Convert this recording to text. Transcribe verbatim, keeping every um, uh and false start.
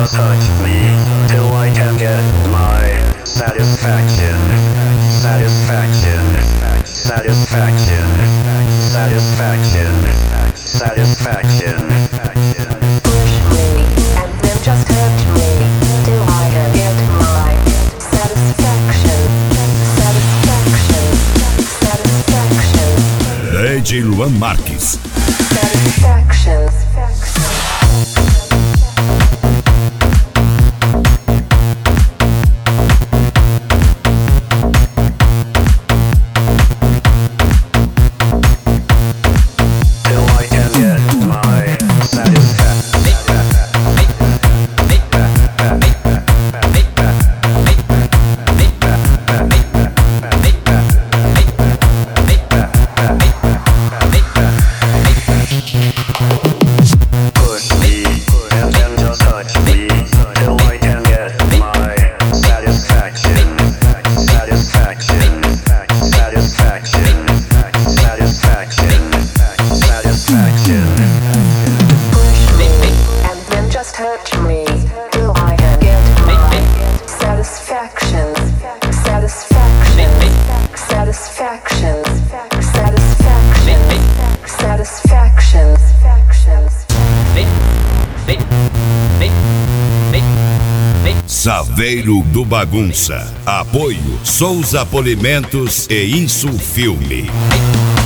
just hurt me till I can get my satisfaction. Satisfaction. Satisfaction. Satisfaction. Satisfaction. Push me and then just hurt me till I can get my satisfaction. Satisfaction. Satisfaction. D J Luan Marques. Satisfaction. Saveiro do Bagunça. Apoio Souza Polimentos e Insulfilme.